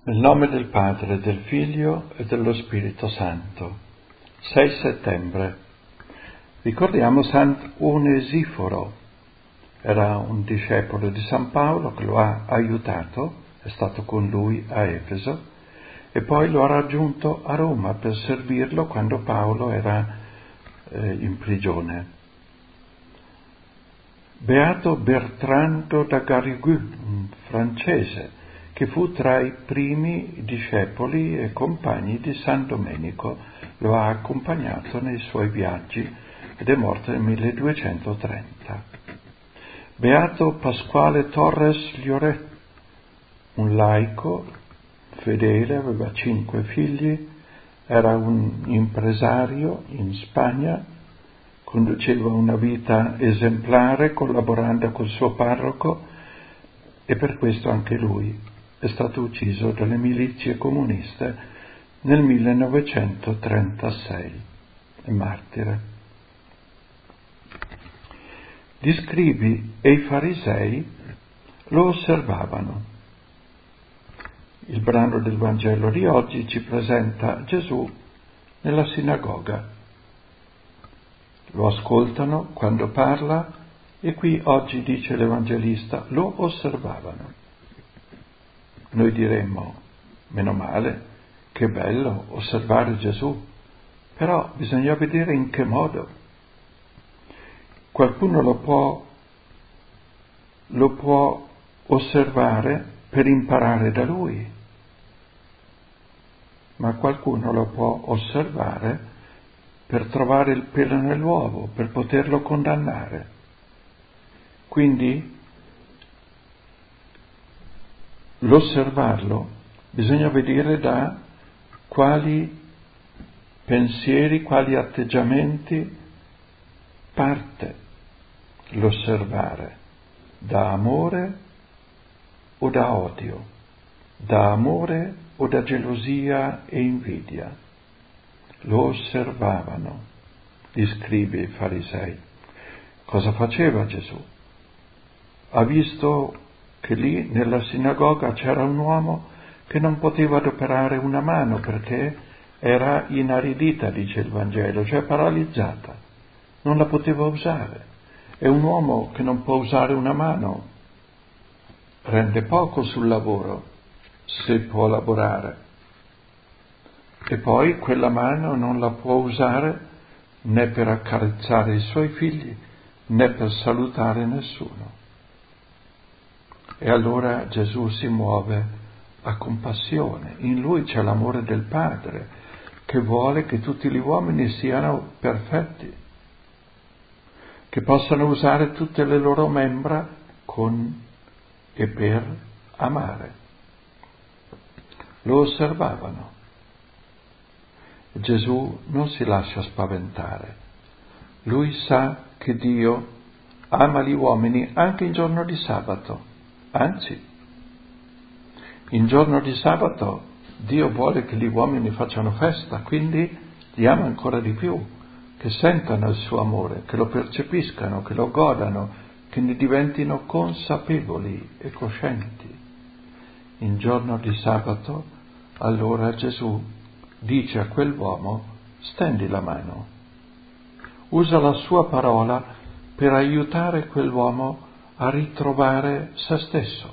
Nel nome del Padre, del Figlio e dello Spirito Santo. 6 settembre. Ricordiamo Sant'Onesiforo. Era un discepolo di San Paolo che lo ha aiutato, è stato con lui a Efeso e poi lo ha raggiunto a Roma per servirlo quando Paolo era in prigione. Beato Bertrando da Garrigou, un francese, che fu tra i primi discepoli e compagni di San Domenico, lo ha accompagnato nei suoi viaggi ed è morto nel 1230. Beato Pasquale Torres Lloret, un laico fedele, aveva 5 figli, era un impresario in Spagna, conduceva una vita esemplare collaborando col suo parroco e per questo anche lui è stato ucciso dalle milizie comuniste nel 1936, è martire. Gli scribi e i farisei lo osservavano. Il brano del Vangelo di oggi ci presenta Gesù nella sinagoga. Lo ascoltano quando parla e qui oggi dice l'Evangelista, lo osservavano. Noi diremmo, meno male, che bello osservare Gesù, però bisogna vedere in che modo. Qualcuno lo può osservare per imparare da lui, ma qualcuno lo può osservare per trovare il pelo nell'uovo, per poterlo condannare. Quindi l'osservarlo bisogna vedere da quali pensieri, quali atteggiamenti parte l'osservare, da amore o da odio, da amore o da gelosia e invidia. Lo osservavano gli scribi e i farisei. Cosa faceva Gesù? Ha visto che lì nella sinagoga c'era un uomo che non poteva adoperare una mano perché era inaridita, dice il Vangelo, cioè paralizzata, non la poteva usare. E un uomo che non può usare una mano rende poco sul lavoro, se può lavorare. E poi quella mano non la può usare né per accarezzare i suoi figli né per salutare nessuno. E allora Gesù si muove a compassione. In lui c'è l'amore del Padre, che vuole che tutti gli uomini siano perfetti, che possano usare tutte le loro membra con e per amare. Lo osservavano. Gesù non si lascia spaventare. Lui sa che Dio ama gli uomini anche in giorno di sabato. Anzi, in giorno di sabato Dio vuole che gli uomini facciano festa, quindi li ama ancora di più, che sentano il suo amore, che lo percepiscano, che lo godano, che ne diventino consapevoli e coscienti. In giorno di sabato, allora Gesù dice a quell'uomo, stendi la mano. Usa la sua parola per aiutare quell'uomo a ritrovare se stesso,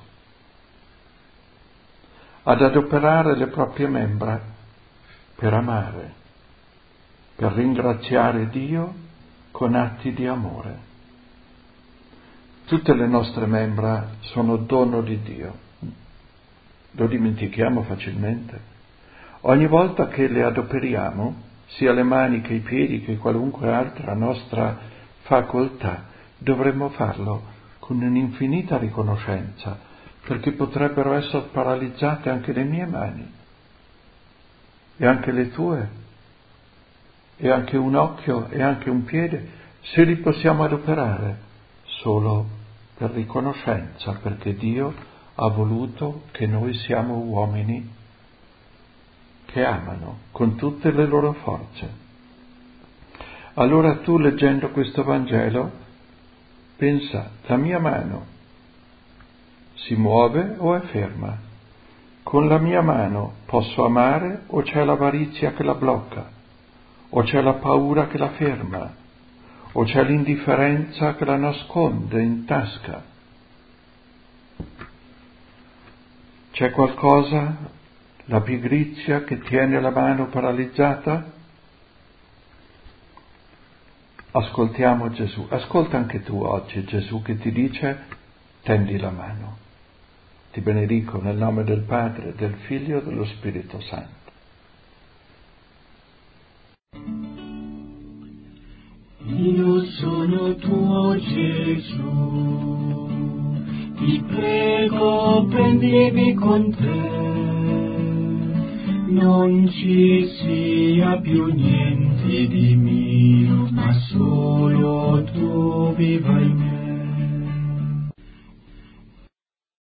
ad adoperare le proprie membra per amare, per ringraziare Dio con atti di amore. Tutte le nostre membra sono dono di Dio, lo dimentichiamo facilmente. Ogni volta che le adoperiamo, sia le mani che i piedi che qualunque altra nostra facoltà, dovremmo farlo con un'infinita riconoscenza, perché potrebbero essere paralizzate anche le mie mani, e anche le tue, e anche un occhio, e anche un piede, se li possiamo adoperare solo per riconoscenza, perché Dio ha voluto che noi siamo uomini che amano con tutte le loro forze. Allora tu, leggendo questo Vangelo, pensa, la mia mano si muove o è ferma? Con la mia mano posso amare o c'è l'avarizia che la blocca? O c'è la paura che la ferma? O c'è l'indifferenza che la nasconde in tasca? C'è qualcosa, la pigrizia che tiene la mano paralizzata? Ascoltiamo Gesù. Ascolta anche tu oggi Gesù che ti dice: tendi la mano. Ti benedico nel nome del Padre, del Figlio e dello Spirito Santo. Io sono tuo Gesù, ti prego prendimi con te, non ci sia più niente di mio, ma solo tu viva in me.